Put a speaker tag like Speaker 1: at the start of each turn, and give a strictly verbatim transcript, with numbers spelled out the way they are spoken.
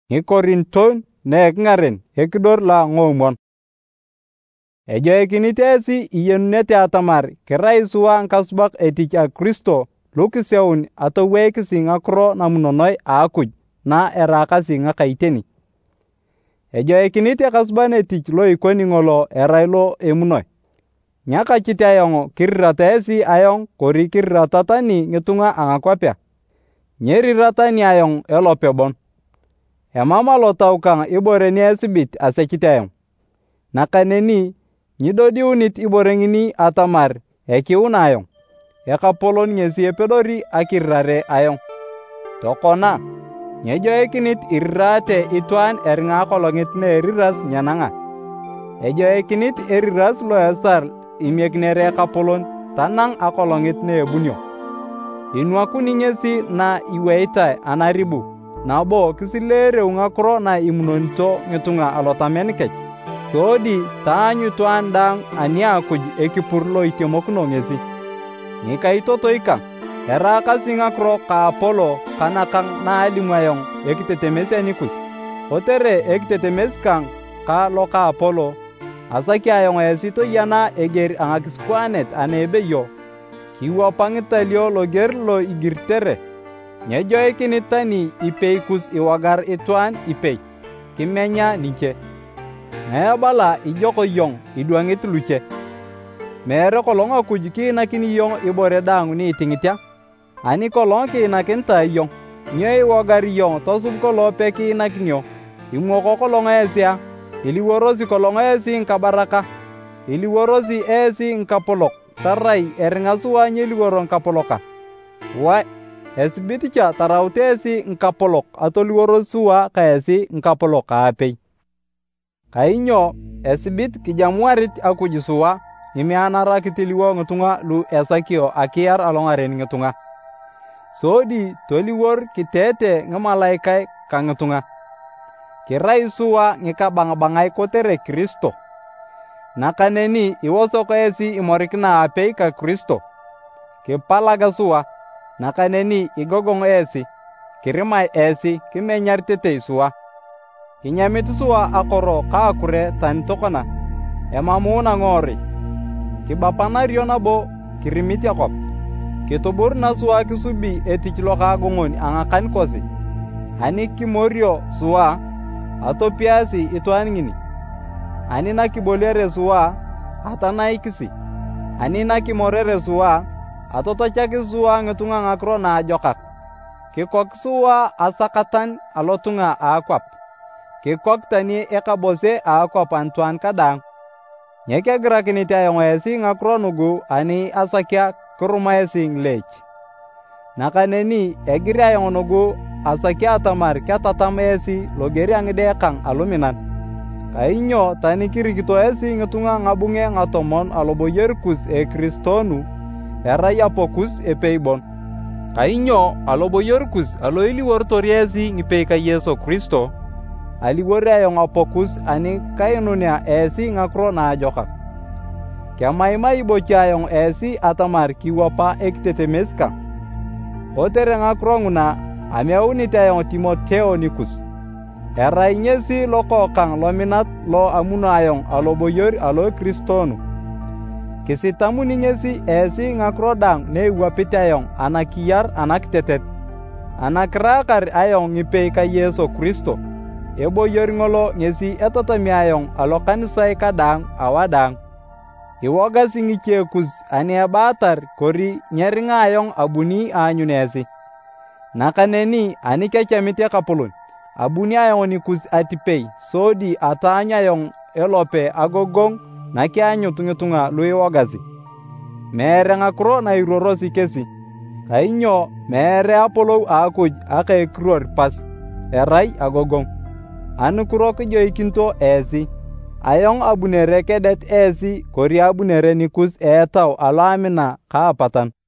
Speaker 1: Ngikorinton ne ngaren ekidor la ngomon. Ejo ekinitesi iyenunete atamar kirai suwa nkasubak etich a Kristo lukiseun atowekisi ngakro namunonoi aakuj na erakasi ngakaiteni. Ejo ekinite ekasuban etich lo ikoni ngolo erai lo emunoi. Nyakachit ayong kirirata esi ayong kori kirirata tani ngitunga angakwapea. Nyeriratani ayong elope bon. Emama lo tau kang ibore ni esibit asechit ayong. Nakaneni nyidodiunit ibore ngini atamar ekiuna ayong. Ekapolon ngesi epedori akirirare ayong. Tokona, nyejoikinit irirate itwaan eringa akolongit na eriras nyenanga. Ejoikinit eriras lo esar imiekinere ekapolon tanang akolongit na ebunio. Inwakuni ngesi na iweitae anaribu, nabo kisilereu ngakro na imunonito ngitunga alotamen kech. Todi taanyu itwaan daang ani akuj ekipur lo itemokuno ngesi. Ngikaitoto ikang, erakasi ngakro ka Apolo kanakang na alimu ayong ekitetemes anikus. Kotere ekitetemes kang ka lo ka Apolo, asaki ayong esi toyana eger angakiskuanet anebeyo, kiwapangitalio loger lo igirtere. Nyejoikinit tani ipei kus iwagar itwaan ipei, kimenya niche. Ngayabala ijoko yong idwangit luche. Mere kolong akuj kiinakini yong ibore daangu ni itingitya. Ani kolong kiinakinta yong, nyo iwagar yong tosub kolope kiinakinyo, imwoko kolong esia, iliworosi kolong esi nkabaraka, iliworosi esi nkapolok, tarai eringa suwa nyeliworo nkapoloka. Wai, esibiticha taraute esi nkapolok atoliworo suwa ka esi nkapolok aapei. Kainyo esibit kijamuarit akuj suwa, imianara kitiliwo ngitunga lu esakio akiar alongaren ngitunga. Sodi toliwor kitete ngimalaikae ka ngitunga. Kirai suwa ngikabangbangai kotere Kristo. Nakaneni iwosok esi imorikina apei ka Kristo. Kipalaga suwa, nakaneni igogong esi, kirimai esi kimenyar tetei suwa. Kinyamit suwa akoro kaakure tani tokona, emamuna ngori. Kibapanario nabo kirimit akop. Kitubur na suwa kisubi etich lo kaagongon angakan kosi. Ani kimorio suwa atopiasi itwaan ngini. Ani nakibolere suwa atanaikisi. Ani nakimorere suwa atotachaki suwa ngitunga ngakro na ajokak. Kikok suwa asakatan alotunga aakwap. Kikok tani ekabose aakwap antuan kadang. Nyekegirakinit ayong esi ngakro nugu ani asakya kuruma esi nglech. Nakaneni egiri ayong nugu asakya atamar ketatam esi logeri angide kang aluminan. Kainyo tani kirikito esi ngitunga ngabunge ngatomon aloboyer kus e Kristonu, erai apokus epeibon. Kainyo aloboyer kus aloiliwor tori esi ngipei ka Yesu Kristo, aliwor ayong apokus ani kainunia esi ngakro na ajokak. Kemaimai bochi ayong esi atamar kiwapa ekitetemes kang. Kotere ngakro nguna ameunit ayong Timoteo nikus. Erai ngesi loko kang lominat lo amuno ayong aloboyor alo Kristonu. Kisitamuni ngesi esi ngakro dang ne iwapit ayong anakiyar anakitetet. Anakrakar ayong ngipei ka Yesu Kristo. Eboyor ngolo ngesi etatami ayong alo kanisai kadang awadang. Iwoga singiche kus ani abatar kori nyeringa ayong abuni anyunesi. Nakaneni ani kechamite kapulun. Abuni ayong nikus atipei sodi atanya ayong elope agogong nakianyu tungitunga lu iwogasi. Mere ngakro na irorosi kesi. Kainyo mere apolou akuj aka ekror pas. Erai agogong. Anu kuro kijoikinto esi. Ayong abunere kedet esi kori abunere nikus eetau alo amina kaapatan.